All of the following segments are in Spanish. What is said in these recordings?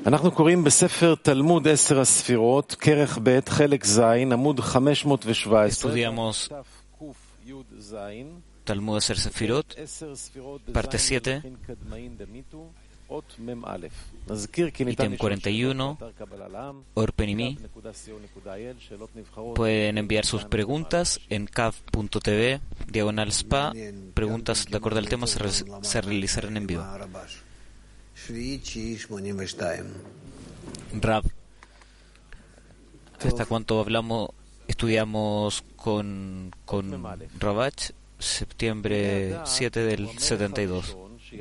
אנחנו קוראים בספר תלמוד 10 הספירות, כרך ב', חלק ז', עמוד 517. Estudiamos Talmud 10 Sefirot, parte 7, ítem 41, Orpenimi. Pueden enviar sus preguntas en cav.tv/spa. Preguntas de acuerdo al tema se realizarán en vivo. Rav, ¿hasta cuánto estudiamos con Ravach? Septiembre 7 del 72.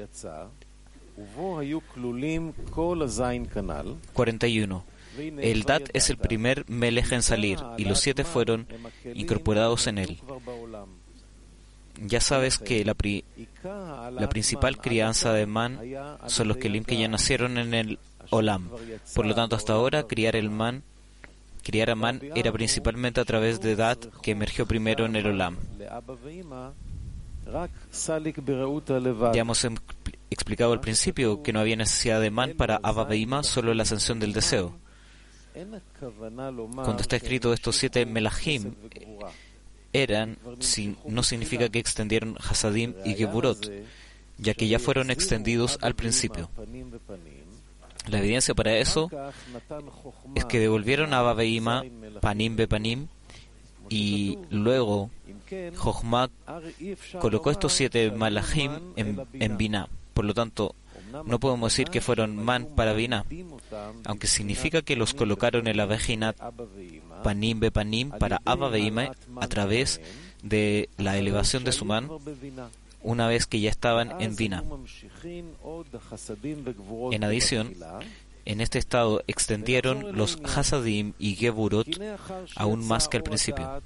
41. El Dat es el primer Melech en salir, y los 7 fueron incorporados en él. Ya sabes que la principal crianza de Man son los Kelim que ya nacieron en el Olam. Por lo tanto, hasta ahora, criar a Man era principalmente a través de Dat, que emergió primero en el Olam. Ya hemos explicado al principio que no había necesidad de Man para Abba Veima, solo la ascensión del deseo. Cuando está escrito estos 7 Melachim no significa que extendieron Hasadim y Geburot, ya que ya fueron extendidos al principio. La evidencia para eso es que devolvieron a Abba Veima Panim Bepanim, y luego Jochma colocó estos 7 Malachim en Binah. Por lo tanto, no podemos decir que fueron Man para Binah, aunque significa que los colocaron en la Vejinat Panim Bepanim para Abba Veima a través de la elevación de su Man, una vez que ya estaban en Binah. En adición, en este estado extendieron los Hasadim y Geburot aún más que al principio.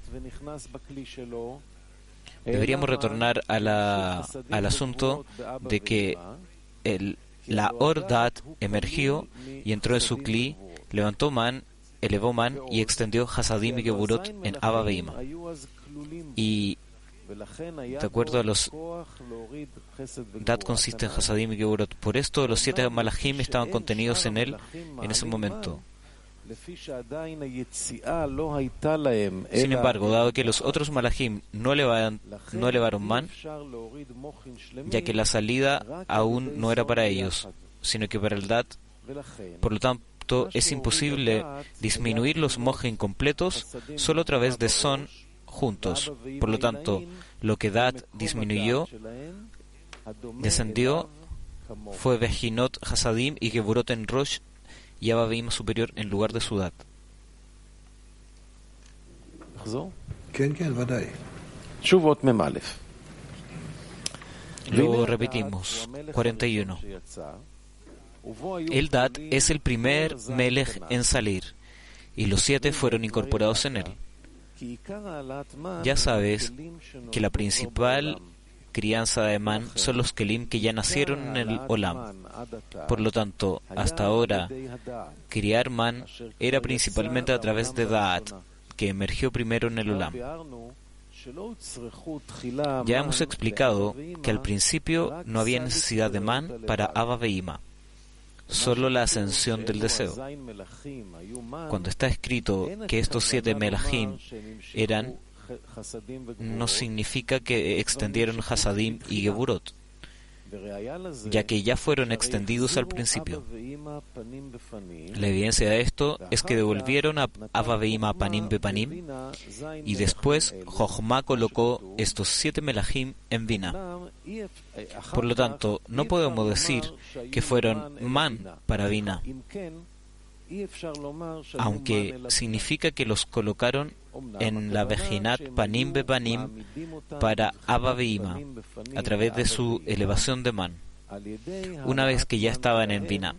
Deberíamos retornar al asunto de que la Ordat emergió y entró en su Kli, elevó Man y extendió Hasadim y Geburot en Abba Veima. Y de acuerdo a los Dat consiste en Hasadim y Geburot. Por esto los 7 Malachim estaban contenidos en él en ese momento. Sin embargo, dado que los otros Malachim no elevaron Man, ya que la salida aún no era para ellos, sino que para el Dat, por lo tanto es imposible disminuir los Mojin completos solo a través de Son juntos. Por lo tanto, lo que Dat descendió fue Vejinot, Hasadim y Geburot en Rosh y Abba Veima superior en lugar de su Dat. Lo repetimos. 41. El Dat es el primer Melech en salir, y los 7 fueron incorporados en él. Ya sabes que la principal crianza de Man son los Kelim que ya nacieron en el Olam. Por lo tanto, hasta ahora, criar Man era principalmente a través de Da'at, que emergió primero en el Olam. Ya hemos explicado que al principio no había necesidad de Man para Abba Veima, solo la ascensión del deseo. Cuando está escrito que estos 7 Melachim eran, no significa que extendieron Hasadim y Geburot, ya que ya fueron extendidos al principio. La evidencia de esto es que devolvieron a Abba Veima Panim Bepanim, y después Jochma colocó estos 7 Melachim en Binah. Por lo tanto, no podemos decir que fueron Man para Binah, aunque significa que los colocaron en la Vejinat Panim Bepanim para Abba Veima a través de su elevación de Man, una vez que ya estaban en Binah.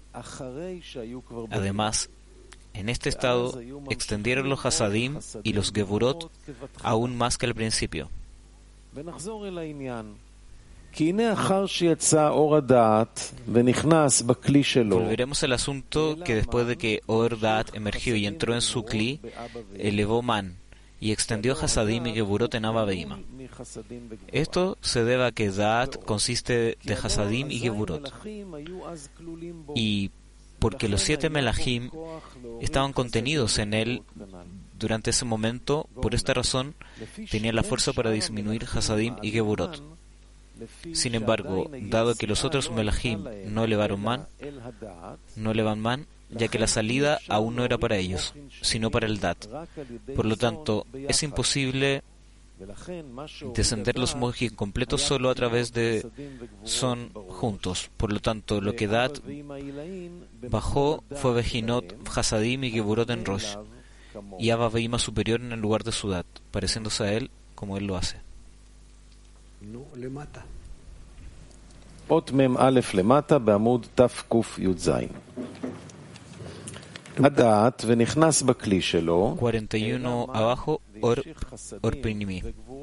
Además, en este estado extendieron los Hasadim y los Geburot aún más que al principio. Volveremos al asunto que después de que Or Dat emergió y entró en su Kli, elevó Man y extendió Hasadim y Geburot en Abba Veima. Esto se debe a que Da'at consiste de Hasadim y Geburot, y porque los 7 melahim estaban contenidos en él durante ese momento. Por esta razón tenía la fuerza para disminuir Hasadim y Geburot. Sin embargo, dado que los otros melahim no elevan man, ya que la salida aún no era para ellos, sino para el Dat. Por lo tanto, es imposible descender los mojim completos solo a través de son juntos. Por lo tanto, lo que Dat bajó fue Bejinot, Hasadim y Geburot en Rosh, y Abba Veima superior en el lugar de su Dat, pareciéndose a él como él lo hace. אות מ"א למטה בעמוד תק"י"ז. הדעת ונכנס בכלי שלו 41 abajo, Orpinimi.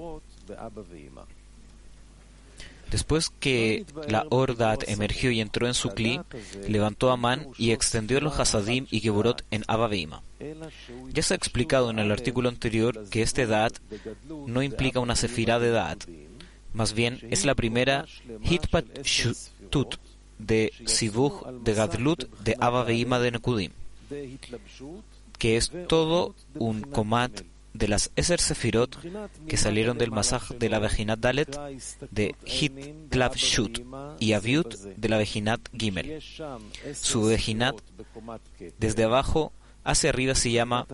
Después que la Ordat emergió y entró en su Kli, levantó a Man y extendió los Hasadim y Geburot en Abba Veima. Ya se ha explicado en el artículo anterior que este Dat no implica una sefirá de Dat. Más bien es la primera Hitpatshut de Sivuj de Gadlut de Abba Veima de Nekudim, que es todo un comat de las Eser Sefirot que salieron del Masaj de la Bejinat Dalet de Hitlabshut y Aviut de la Bejinat Gimel. Su Bejinat desde abajo hacia arriba se llama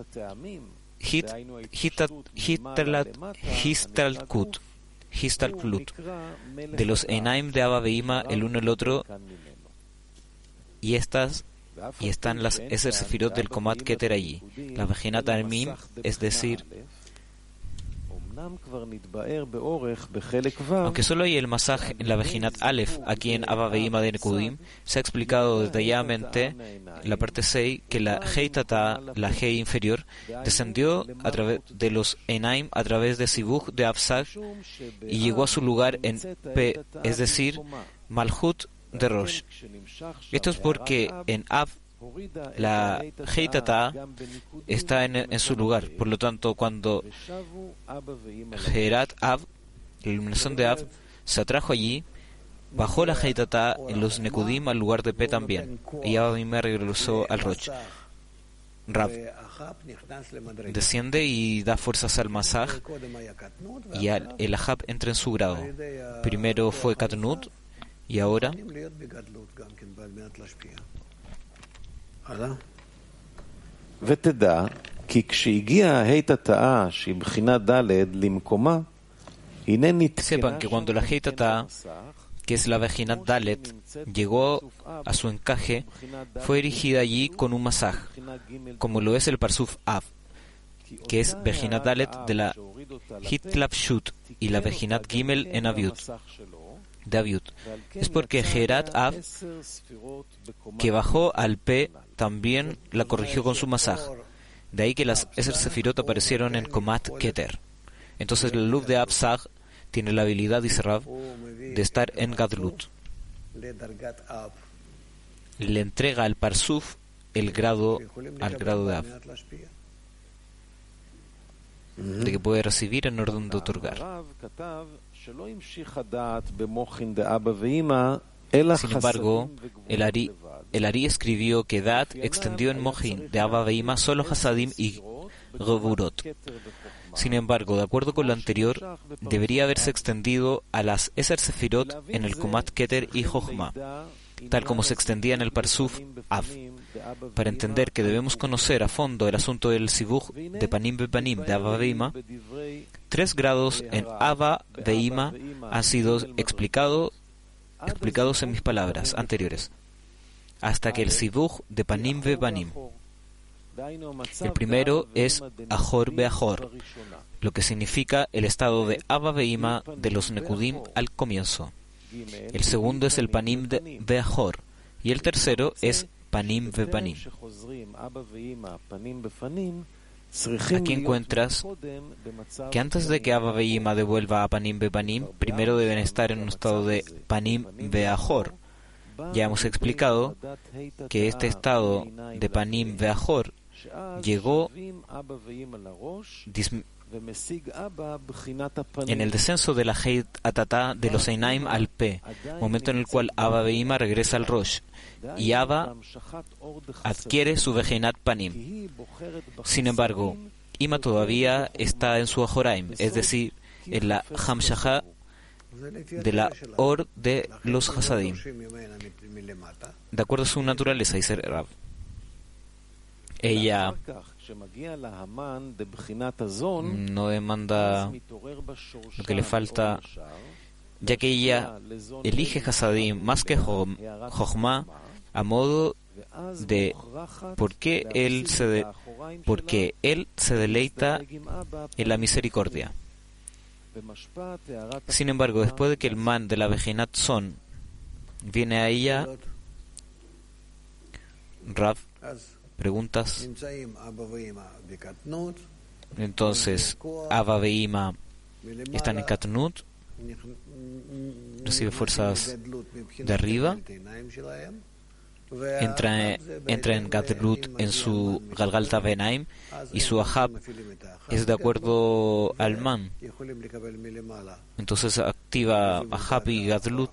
Histalkut, de los Enaim de Abba Veima el uno el otro, y están las Eser Sefirot del Komat Keter allí, la Bejinat Amim, es decir, aunque solo hay el Masaj en la Bejinat Aleph, aquí en Abba Veima de Nekudim, se ha explicado detalladamente en la parte 6 que la Hei Tata, la Hei inferior, descendió a través de los Enaim a través de Sibuj de Absag y llegó a su lugar en P, es decir, Malhut de Rosh. Esto es porque en Ab la Hei Tata está en su lugar. Por lo tanto, cuando Gerat Ab, la iluminación de Ab, se atrajo allí, bajó la Hei Tata en los Nekudim al lugar de P también, y Abba Veima regresó al Rosh. Rab desciende y da fuerzas al Masaj, y el Ahab entra en su grado. Primero fue Katnut, y ahora ותדע כי כשהגיעה ההי תתאה שהיא בחינת ד' למקומה, הנה sepan que cuando la Hei Tata, que es la Bejinat Dalet, llegó a su encaje, fue erigida allí con un masaj, como lo es el Parsuf Av, que es Bejinat Dalet de la Hitlabshut y la Bejinat Gimel en Aviut, de Aviut. Es porque Gerat Av, que bajó al P, también la corrigió con su masaj. De ahí que las Eser Sefirot aparecieron en Komat Keter. Entonces la luz de Absag tiene la habilidad, dice Rav, de estar en Gadlut. Le entrega al Parsuf al grado de Av, de que puede recibir en orden de otorgar. Sin embargo, el Ari escribió que Dat extendió en Mojin de Abba Veima solo Hasadim y Geburot. Sin embargo, de acuerdo con lo anterior, debería haberse extendido a las Eser Sefirot en el Komat Keter y Jochma, tal como se extendía en el Parsuf Av. Para entender que debemos conocer a fondo el asunto del Sibuj de Panim Bepanim de Abba Veima, 3 grados en Abba Veima han sido explicados en mis palabras anteriores, hasta que el Sibuj de Panim Bepanim. El primero es Ahor Beahor, lo que significa el estado de Abba Veima de los Nekudim al comienzo. El segundo es el Panim Beahor, y el tercero es Panim Bepanim. Aquí encuentras que antes de que Abba Veima devuelva a Panim Bepanim, primero deben estar en un estado de Panim Beahor. Ya hemos explicado que este estado de Panim Beahor llegó En el descenso de la Heit Atatá de los Einaim al P, momento en el cual Abba Beima regresa al Rosh, y Abba adquiere su Vejinat Panim. Sin embargo, Ima todavía está en su Ajoraim, es decir, en la Hamshachá de la Or de los Hasadim, de acuerdo a su naturaleza, dice Rav. Ella no demanda lo que le falta, ya que ella elige Hasadim más que Jochma a modo de porque él se deleita en la misericordia. Sin embargo, después de que el man de la Vejinat Son viene a ella, Rav, preguntas. Entonces, Abba Beima están en Katnut, recibe fuerzas de arriba, entra en Gadlut en su Galgalta Benaim, y su Ahab es de acuerdo al man. Entonces activa Ahab y Gadlut,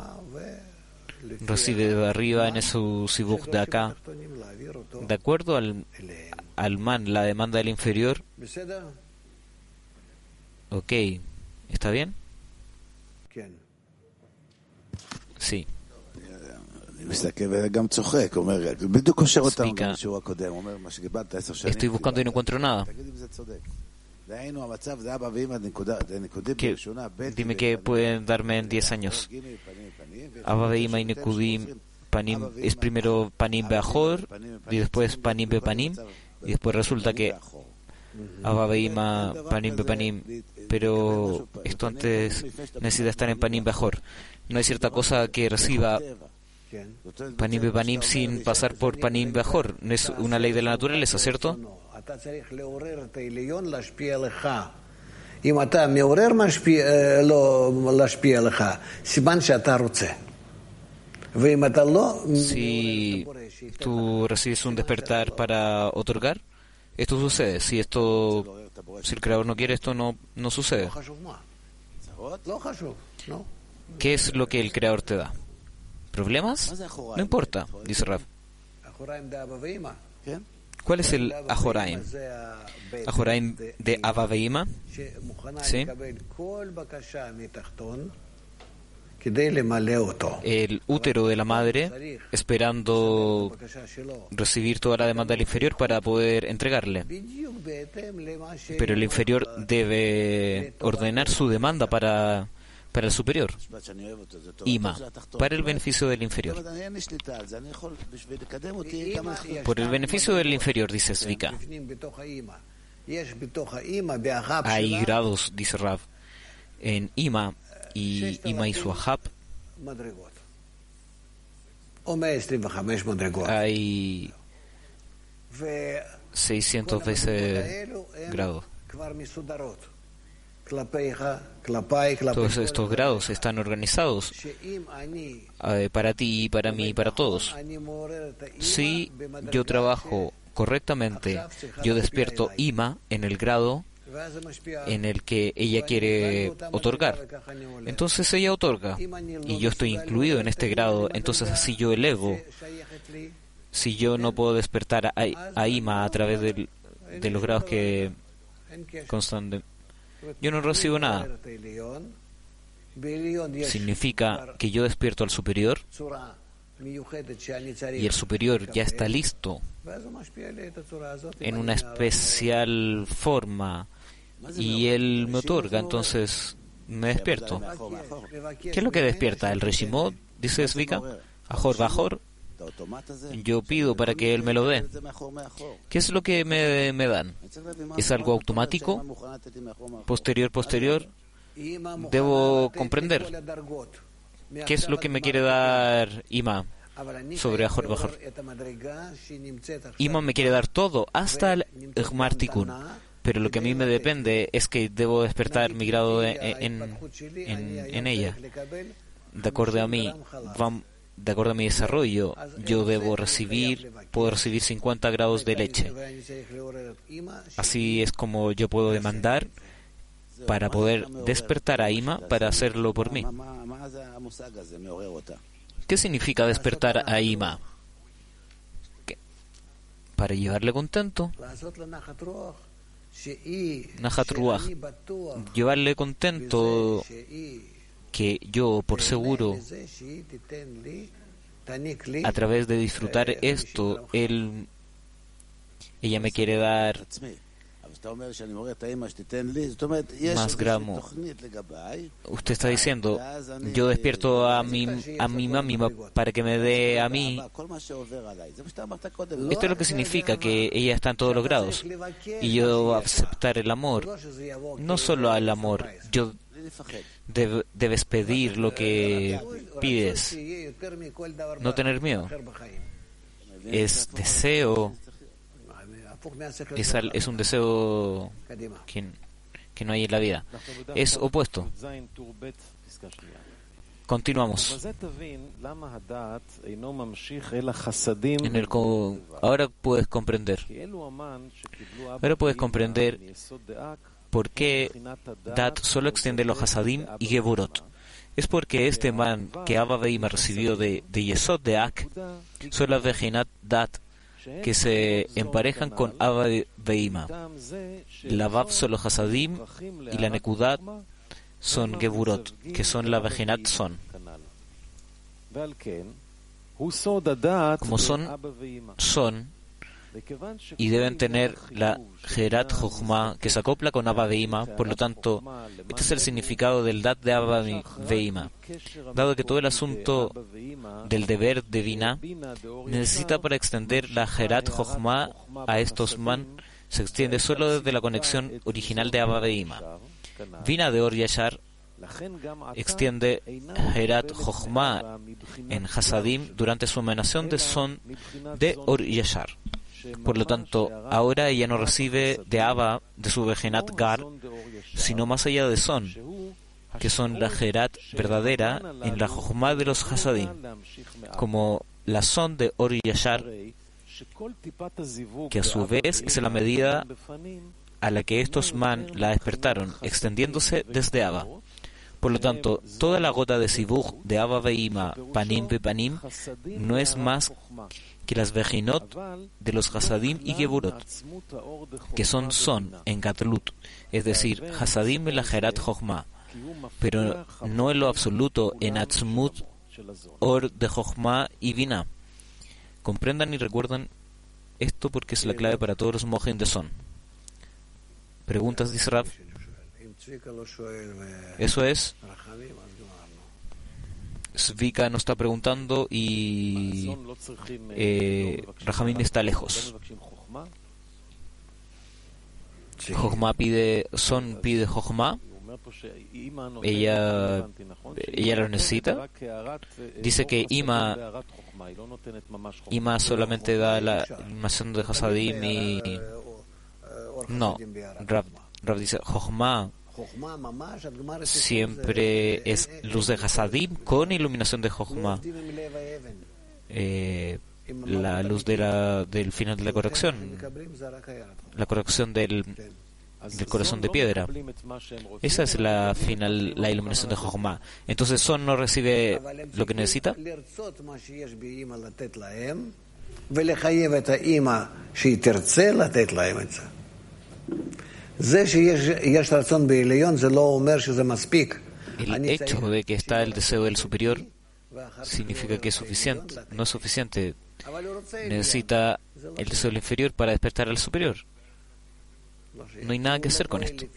recibe de arriba en su Sibuk de acá, de acuerdo al man, la demanda del inferior. Ok, ¿está bien? Sí. Explica, estoy buscando y no encuentro nada. Dime que pueden darme en 10 años. Abba Beima y Nekudim Panim es primero Panim Beajor y después Panim Bepanim, y después resulta que Abba Beima Panim Bepanim, pero esto antes necesita estar en Panim Beajor. No hay cierta cosa que reciba Panim Bepanim sin pasar por Panim Beajor. No es una ley de la naturaleza, ¿cierto? Si tú recibes un despertar para otorgar, esto sucede. Si el Creador no quiere, esto no sucede. ¿Qué es lo que el Creador te da? ¿Problemas? No importa, dice Rav. ¿Cuál es el Ajoraim? Ajoraim de Abba Beima, ¿sí? El útero de la madre, esperando recibir toda la demanda del inferior para poder entregarle. Pero el inferior debe ordenar su demanda para el superior, Ima, para el beneficio del inferior. Por el beneficio del inferior, dice Zvika. Hay grados, dice Rav, en Ima y su Ahab. Hay 600 veces grados. Todos estos grados están organizados para ti, para mí, para todos. Si yo trabajo correctamente, yo despierto Ima en el grado en el que ella quiere otorgar. Entonces ella otorga y yo estoy incluido en este grado. Entonces así yo elevo. Si yo no puedo despertar a Ima a través de los grados que constan, yo no recibo nada. Significa que yo despierto al superior y el superior ya está listo en una especial forma y él me otorga, entonces me despierto. ¿Qué es lo que despierta? ¿El Reshimot? Dice Zvika. Ajor Bajor. Yo pido para que él me lo dé. ¿Qué es lo que me dan? ¿Es algo automático? Posterior. Debo comprender. ¿Qué es lo que me quiere dar Ima sobre Ajor Bajor? Ima me quiere dar todo, hasta el Ejmar Tikkun. Pero lo que a mí me depende es que debo despertar mi grado en ella. De acuerdo a mí, de acuerdo a mi desarrollo, yo puedo recibir 50 grados de leche. Así es como yo puedo demandar para poder despertar a Ima para hacerlo por mí. ¿Qué significa despertar a Ima? Para llevarle contento. Nachat Ruach. Llevarle contento que yo, por seguro, a través de disfrutar esto, ella me quiere dar más gramo. Usted está diciendo, yo despierto a mi mami para que me dé a mí. Esto es lo que significa que ella está en todos los grados. Y yo aceptar el amor, no solo al amor, yo debes pedir lo que pides, no tener miedo. Es deseo. Es un deseo que no hay en la vida. Es opuesto. Continuamos. Ahora puedes comprender. Ahora puedes comprender por qué Dat solo extiende los Hasadim y Geburot. Es porque este man que Abba Veima recibió de Yesod de Ak son las Vejinat Dat que se emparejan con Abba Veima. La Vav son los Hasadim y la Nekudat son Geburot, que son la Vejinat Son. Como son y deben tener la Gerat Jochma que se acopla con Abba Veima. Por lo tanto, este es el significado del Dat de Abba Veima. Dado que todo el asunto del deber de Binah necesita para extender la Gerat Jochma a estos man, se extiende solo desde la conexión original de Abba Veima. Binah de Or Yashar extiende Gerat Jochma en Hasadim durante su emanación de Son de Or Yashar. Por lo tanto, ahora ella no recibe de Abba, de su Vejenat Gar, sino más allá de Son, que son la Gerat verdadera en la Jochma de los Hasadim, como la Son de Or Yashar, que a su vez es la medida a la que estos man la despertaron, extendiéndose desde Abba. Por lo tanto, toda la gota de Sibuj de Abba Veima, Panim Bepanim, no es más que las Vejinot de los Hasadim y Geburot, que son en Gatlut, es decir, Hasadim en la Gerat Jochma, pero no en lo absoluto en Atzmut, Or de Jochma y Binah. Comprendan y recuerdan esto porque es la clave para todos los mojen de Son. ¿Preguntas, dice Rav? Eso es. Zvika nos está preguntando y Rahamim está lejos. Jochma pide Jochma. Ella lo necesita. Dice que Ima solamente da la información de Hasadim y no. Rav dice Jochma siempre es luz de Hasadim con iluminación de Jochma, la luz del final de la corrección del corazón de piedra. Esa es la iluminación de Jochma. Entonces Son no recibe lo que necesita. El hecho de que está el deseo del superior significa que es suficiente. No es suficiente. Necesita el deseo del inferior para despertar al superior. No hay nada que hacer con esto,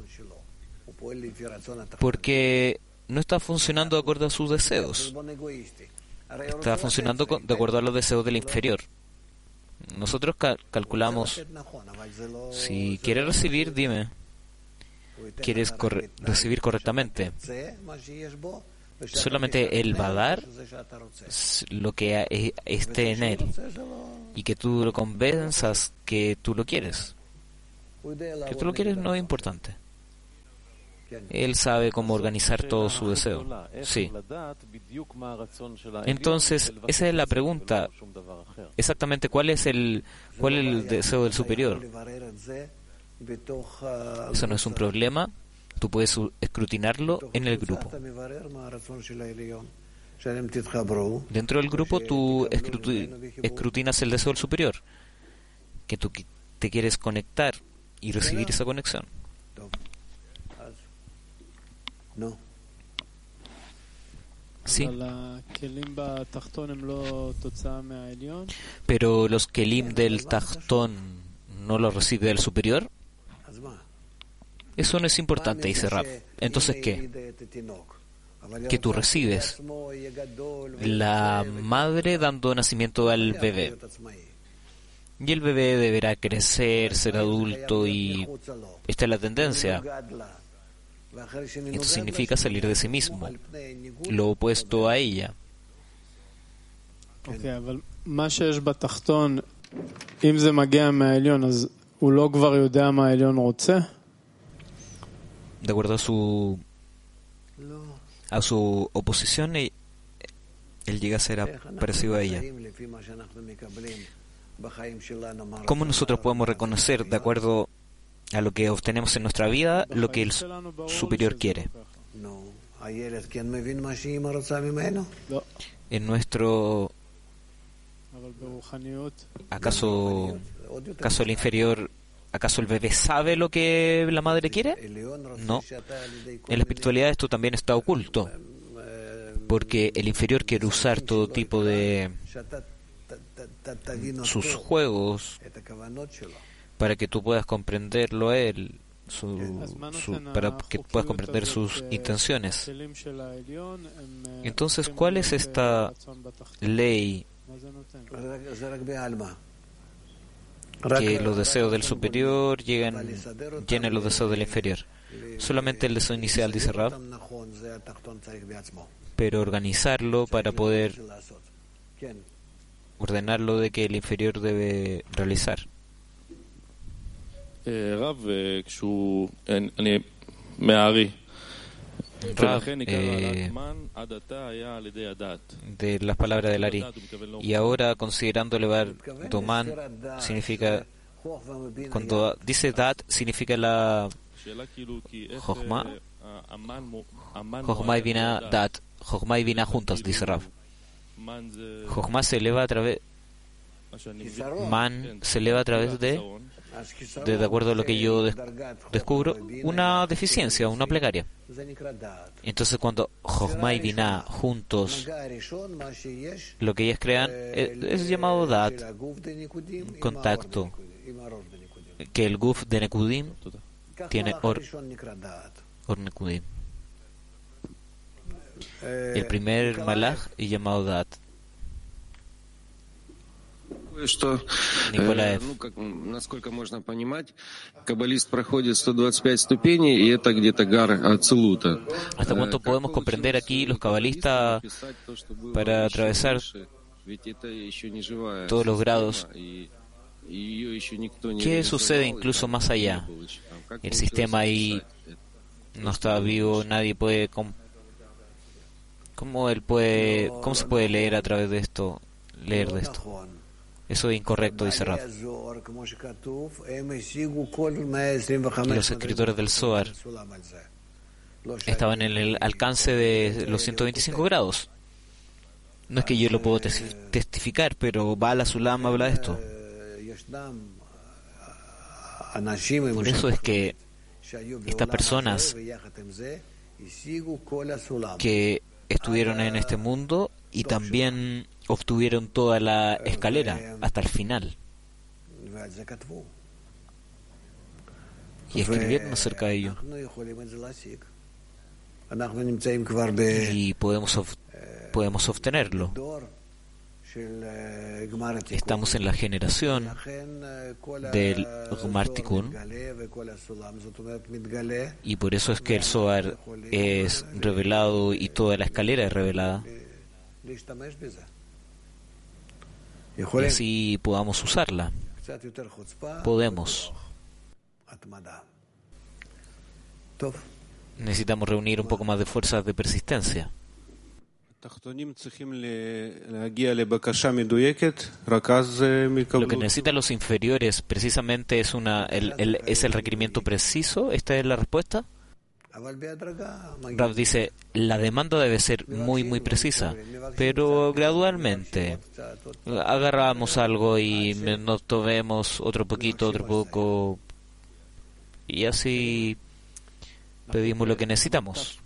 porque no está funcionando de acuerdo a sus deseos. Está funcionando de acuerdo a los deseos del inferior. Nosotros calculamos, si quieres recibir, dime, quieres recibir correctamente. Solamente Él va a dar lo que esté en Él, y que tú lo convenzas que tú lo quieres. Que tú lo quieres no es importante. Él sabe cómo organizar todo su deseo. Sí. Entonces, esa es la pregunta. Exactamente, ¿cuál es el deseo del superior? Eso no es un problema. Tú puedes escrutinarlo en el grupo. Dentro del grupo tú escrutinas el deseo del superior, que tú te quieres conectar y recibir esa conexión. Sí. Pero los kelim del tachtón no los recibe el superior. Eso no es importante, dice Rab. Entonces, ¿qué? Que tú recibes la madre dando nacimiento al bebé. Y el bebé deberá crecer, ser adulto, y esta es la tendencia. Esto significa salir de sí mismo, lo opuesto a ella. De acuerdo a su oposición, él llega a ser parecido a ella. ¿Cómo nosotros podemos reconocer, de acuerdo a lo que obtenemos en nuestra vida, lo que el superior quiere? En nuestro... ¿Acaso el inferior, acaso el bebé sabe lo que la madre quiere? No. En la espiritualidad esto también está oculto, porque el inferior quiere usar todo tipo de sus juegos para que tú puedas comprenderlo a él, para que puedas comprender sus intenciones. Entonces, ¿cuál es esta ley que los deseos del superior llenan los deseos del inferior? Solamente el deseo inicial, dice Rab, pero organizarlo para poder ordenarlo de que el inferior debe realizar. Rab, de las palabras de Lari. Y ahora, considerando elevar Doman, significa, cuando dice Dat, significa la Jochma. Jochma y Binah Dat. Jochma y Binah juntas, dice Rab. Jochma se eleva a través... Man se eleva a través de acuerdo a lo que yo descubro, una deficiencia, una plegaria. Entonces, cuando Jochma y Binah juntos, lo que ellas crean es llamado Dat, contacto, que el Guf de Nekudim tiene Or Nekudim. El primer Malach es llamado Dat. Николаев. Насколько можно понимать, каббалист проходит 125 ступеней, и это где-то гар Ацилута. ¿Hasta cuánto podemos comprender aquí los cabalistas para atravesar todos los grados? ¿Qué sucede incluso más allá? El sistema ahí no está vivo, nadie puede... ¿Cómo se puede leer a través de esto? Leer de esto. Eso es incorrecto, dice Rab. Los escritores del Zohar estaban en el alcance de los 125 grados. No es que yo lo puedo testificar, pero Bala Sulam habla de esto. Por eso es que estas personas que estuvieron en este mundo y también obtuvieron toda la escalera hasta el final y escribieron acerca de ello, y podemos obtenerlo. Estamos en la generación del Gmar Tikkun, y por eso es que el Zohar es revelado y toda la escalera es revelada, y así podamos usarla. Podemos. necesitamos reunir un poco más de fuerzas de persistencia. Lo que necesitan los inferiores precisamente es el requerimiento preciso. ¿Esta es la respuesta? Rav dice, la demanda debe ser muy muy precisa, pero gradualmente agarramos algo y nos tomemos otro poco, y así pedimos lo que necesitamos.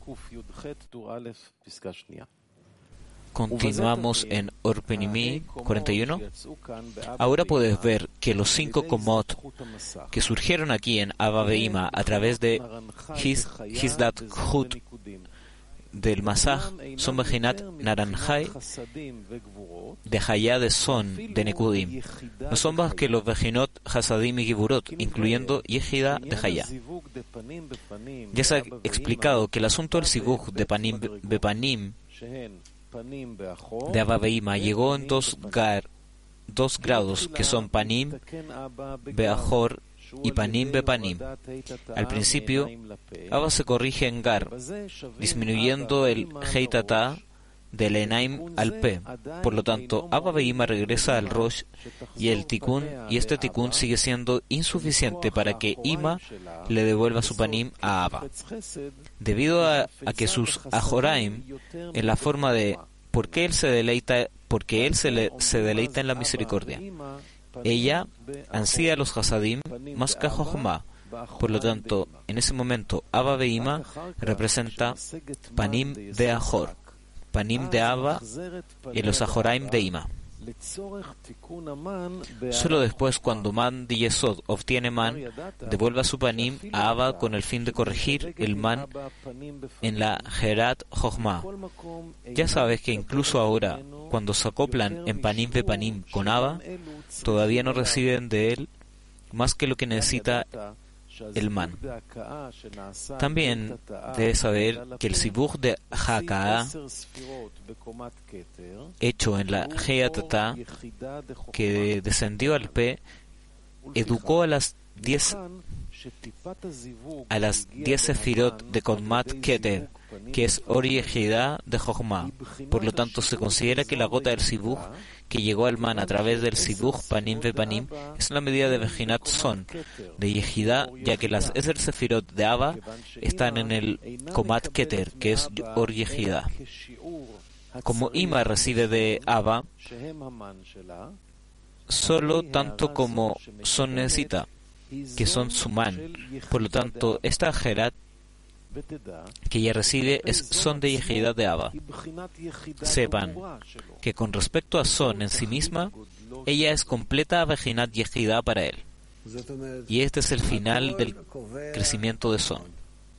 Continuamos en Orpenimi 41. Ahora puedes ver que los 5 komot que surgieron aquí en Abba Ve'ima a través de Hizdat Khut del Masaj son Bejinat Naranjai de Hayá de Son de Nekudim. No son más que los Bejinot Hasadim y Giburot, incluyendo Yehida de Hayá. Ya se ha explicado que el asunto del Sibuj de Panim Bepanim de Abba Ve'ima llegó en dos grados, que son Panim Be'achor y Panim Bepanim. Al principio, Abba se corrige en Gar, disminuyendo el Heitata del Enaim al P. Por lo tanto, Abba Ve'ima regresa al Rosh y el Tikkun, y este Tikkun sigue siendo insuficiente para que Ima le devuelva su Panim a Abba. Debido a que sus Ajoraim, en la forma de porque él se deleita en la misericordia, ella ansía a los Hasadim más que Jochma. Por lo tanto, en ese momento, Abba Ve'ima representa Panim de Ajor, Panim de Abba y los Ajoraim de Ima. Solo después, cuando Man de Yesod obtiene Man, devuelva su Panim a Abba con el fin de corregir el Man en la Gerat Jochma. Ya sabes que incluso ahora, cuando se acoplan en Panim de Panim con Abba, todavía no reciben de él más que lo que necesita el Man. También debes saber que el Sibuj de Haka'a, hecho en la Heatata, que descendió al P, educó a las 10 sefirot de Komat Keter, que es Or Yehida de Jochma. Por lo tanto, se considera que la gota del Sibuj que llegó al Man a través del Sibuj Panim ve Panim es una medida de Bejinat Son de Yehida, ya que las Eser Sefirot de Abba están en el Komat Keter, que es Or Yehida. Como Ima recibe de Abba solo tanto como Son necesita, que son su Man. Por lo tanto, esta Gerat que ella recibe es Son de Yehida de Abba. Sepan que con respecto a Son en sí misma, ella es completa Bejinat Yehida para él. Y este es el final del crecimiento de Son.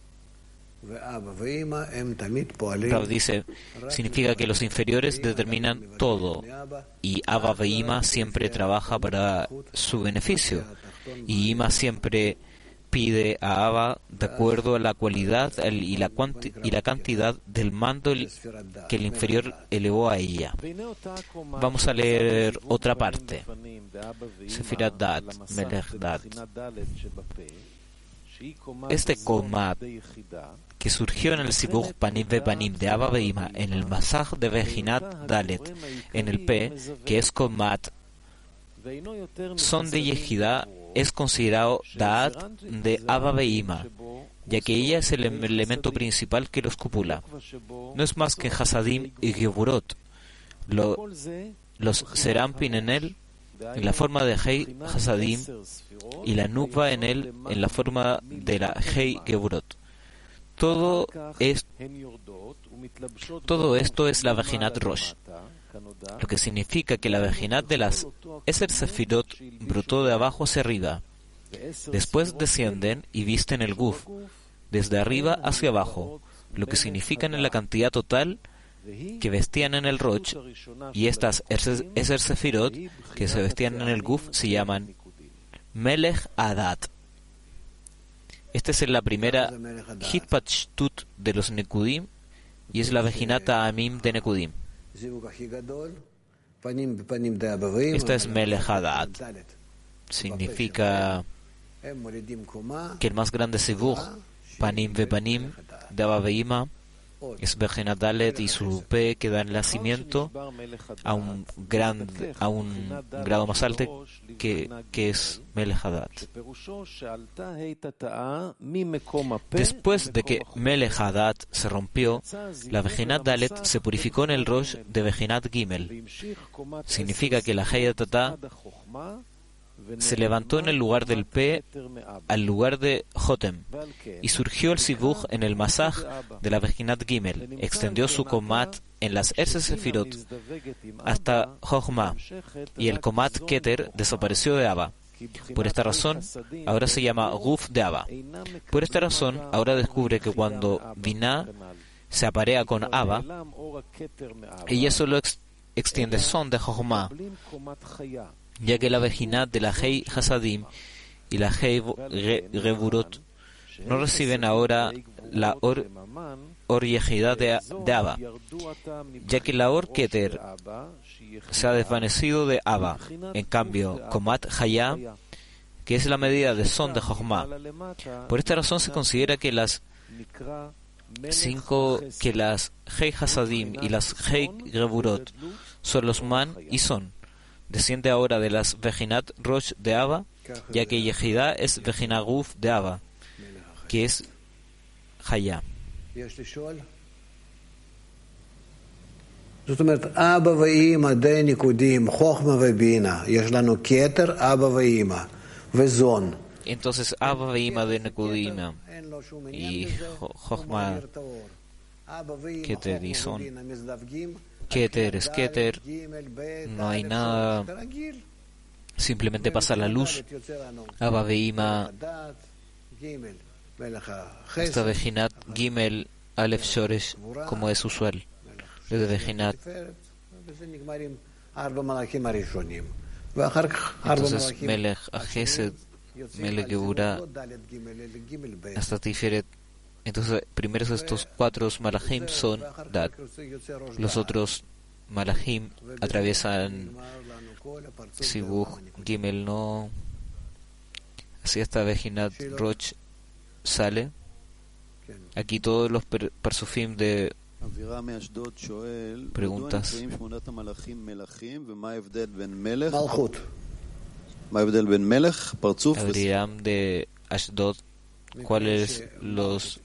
Rav dice, significa que los inferiores determinan todo, y Abba Ve'ima siempre trabaja para su beneficio, y Ima siempre pide a Abba de acuerdo a la cualidad y la cantidad del mando que el inferior elevó a ella. Vamos a leer otra parte. Sefirat Dat, Melech Dat. Este Komat que surgió en el Sibuj Panim ve Panim de Abba Ve'ima en el Masaj de Bejinat Dalet en el P, que es Komat Son de Yehida, es considerado Da'at de Abba Ve'ima, ya que ella es el elemento principal que los copula. No es más que Hasadim y Geburot. Los Serampin en él, en la forma de Hei Hasadim, y la Nukva en él, en la forma de la Hei Geburot. Todo esto es la Bejinat Rosh, lo que significa que la Bejinat de las Eser Sefirot brotó de abajo hacia arriba. Después descienden y visten el Guf, desde arriba hacia abajo, lo que significan en la cantidad total que vestían en el Rosh, y estas Eser Sefirot que se vestían en el Guf se llaman Melech Adat. Esta es la primera Hitpashtut de los Nekudim y es la Bejinata Amim de Nekudim. Esta es Melech Adat. Significa que el más grande Sibuj, Panim ve Panim, de Abba Veima es Bejinat Dalet y su P que da el nacimiento a un grado más alto que es Melech Hadat. Después de que Melech Hadat se rompió, la Bejinat Dalet se purificó en el Rosh de Bejinat Gimel. Significa que la Hei Tata se levantó en el lugar del P al lugar de Jotem y surgió el Sivuj en el Masaj de la Bejinat Gimel. Extendió su Komat en las Sefirot hasta Jochma y el Komat Keter desapareció de Abba. Por esta razón, ahora se llama Guf de Abba. Por esta razón, ahora descubre que cuando Binah se aparea con Abba, ella solo extiende son de Jochma, ya que la Bejinat de la Hei Hasadim y la Hei Geburot no reciben ahora la Or Yehidá de Abba, ya que la Or Keter se ha desvanecido de Abba. En cambio, Komat Hayá, que es la medida de son de Jochma. Por esta razón se considera que las Hei Hasadim y las Hei Geburot son los man y son. Desciende ahora de las Bejinat Rosh de Abba, ya que Yehidá es Bejinat Guf de Abba, que es Hayá. זאת אומרת, אבא ואמא די ניקודים, חוכמה ובינה, יש לנו כתר, אבא ואמא, וזון. Entonces Abba Veima de Nekudima y Jochma Keter y Son. Keter es Keter, no hay nada, simplemente pasa la luz. Abba Veima, esta Bejinat Gimel Aleph Shoresh, como es usual, desde Bejinat. Entonces Melech Hesed, Melech Geburah, hasta Tiferet. Entonces, primero estos 4 malachim son Dat. Los otros malachim atraviesan Sibuch, Gimel no. Así hasta Bejinat Roch sale. Aquí todos los parsufim de preguntas. Abraham de Ashdod, ¿cuáles los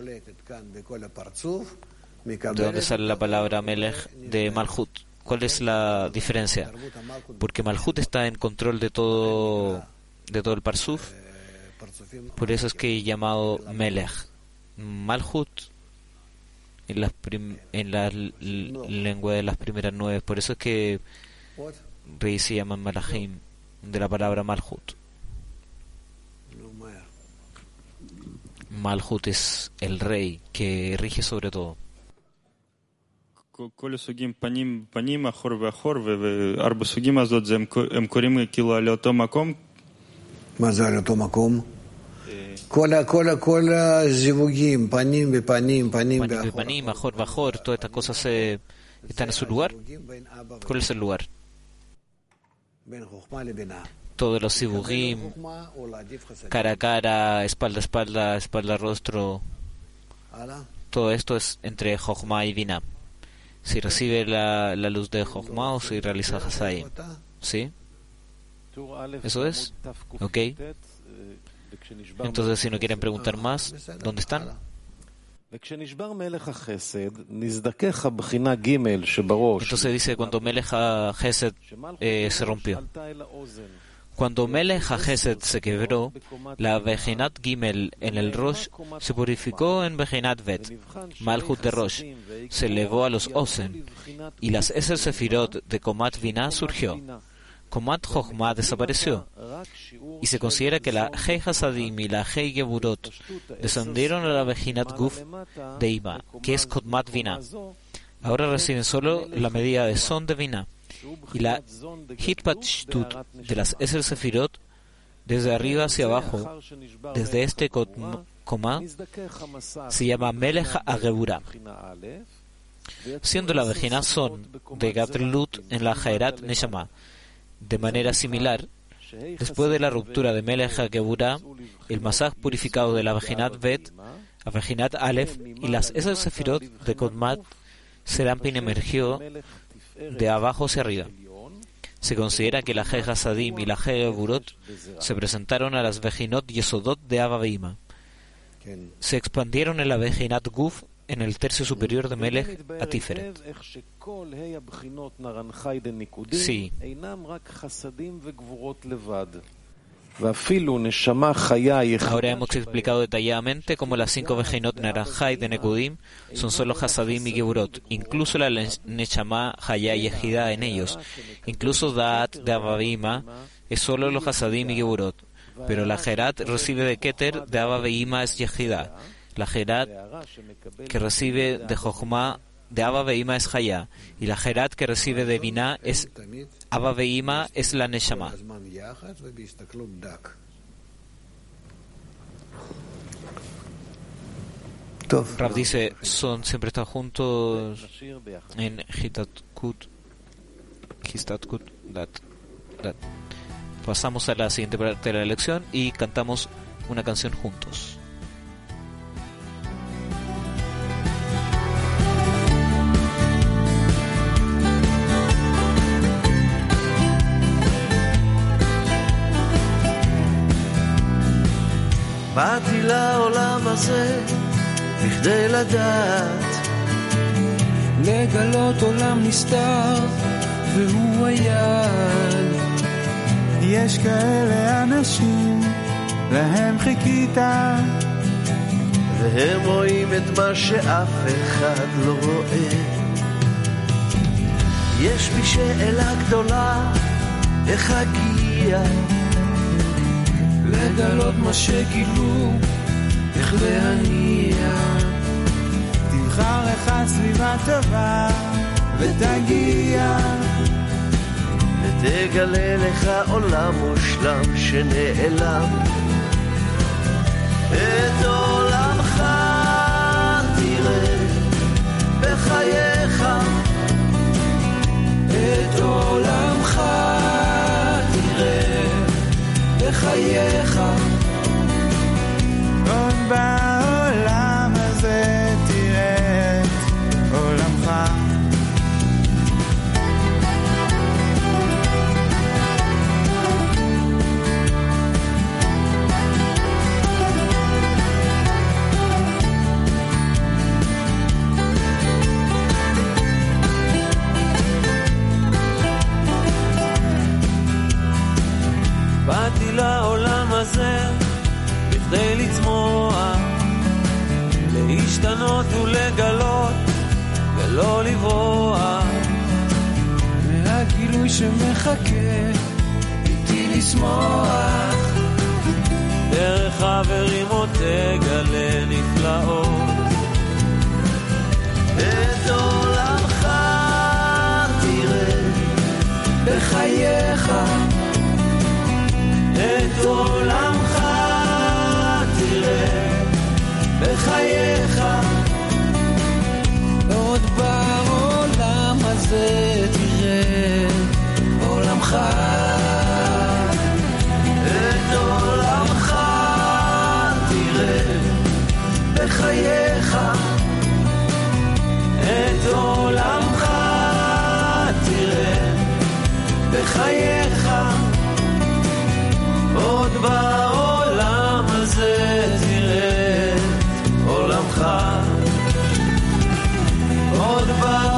de dónde sale la palabra Melech de Malhut? ¿Cuál es la diferencia? Porque Malhut está en control de todo el parsuf, por eso es que he llamado Melech. Malhut en la lengua de las primeras 9, por eso es que rey se llaman Malachim, de la palabra Malhut. Malhut es el rey que rige sobre todo. כל הסוגים פנים, אחור ואחור, וארבע סוגים הזאת, הם קוראים כאילו על אותו מקום. מה זה על אותו מקום? כל הזיווגים, פנים ופנים, פנים ואחור. אחור ואחור, todas estas cosas están en su lugar. ¿Cuál es el lugar? Todos los zibugim, cara a cara, espalda a espalda, espalda a rostro, todo esto es entre Jochma y Binah. Si recibe la luz de Jochma o si realiza Hasadim. ¿Sí? ¿Eso es? Ok. Entonces, si no quieren preguntar más, ¿dónde están? Entonces dice, cuando Melech HaChesed se rompió. Cuando Melech HaChesed se quebró, la Bejinat Gimel en el Rosh se purificó en Bejinat Bet. Malhut de Rosh se elevó a los Osen, y las Eser Sefirot de Komat Binah surgió. Komat Jochma desapareció, y se considera que la Hei Hasadim y la Hei Geburot descendieron a la Bejinat Guf de Ima, que es Komat Binah. Ahora reciben solo la medida de son de Binah, y la Hitpatshtut de las Eser Sefirot desde arriba hacia abajo, desde este Koma, se llama Melech HaGeburah, siendo la Bejinat son de Gatlut en la Jaerat Neshama. De manera similar, después de la ruptura de Melech HaGeburah, el Masaj purificado de la Bejinat Bet Vejinat Aleph y las Esas Sefirot de Kodmat, Serampin emergió de abajo hacia arriba. Se considera que la He Hasadim y la He Geburot se presentaron a las Vejinot Yesodot de Abba Veima. Se expandieron en la Vejinat Guf en el tercio superior de Melech a Tiferet. Sí. Ahora hemos explicado detalladamente cómo las 5 Vejinot Naranjai de Nekudim son solo Hasadim y Geburot, incluso la Neshama Hayá y Ejida en ellos. Incluso Daat de Abba Veima es solo los Hasadim y Geburot, pero la Gerat recibe de Keter de Abba Veima es Yejida. La Gerat que recibe de Jochma de Abba Veima es Hayá, y la Gerat que recibe de Binah es Abba Veima es la Neshama. Rav dice, siempre están juntos en Histatkut. Pasamos a la siguiente parte de la lección y cantamos una canción juntos. באתי לעולם הזה בכדי לדעת לגלות עולם נסתר והוא היד יש כאלה אנשים להם חיכית והם רואים את מה שאף אחד לא רואה יש בי שאלה גדולה איך אגיע לגלות מה שגילו, איך להניע תבחר לך סביבה טובה ותגיע ותגלה לך עולם מושלם שנעלם את עולמך תראה בחייך את עולמך תראה בחייך עוד בעולם הזה תראה את עולמך באתי לעולם הזה בכדי לצמוח להשתנות ולגלות ולא לברוח מהגילוי שמחכה איתי לשמוח דרך חברים עוד תגלה נפלאות את עולמך תראה בחייך את עולמך תראה בחייך עוד בעולם הזה תראה עולמך את עולמך תראה בחייך את עולמך תראה בחייך עוד בעולם הזה תראה עולמך עוד בעולם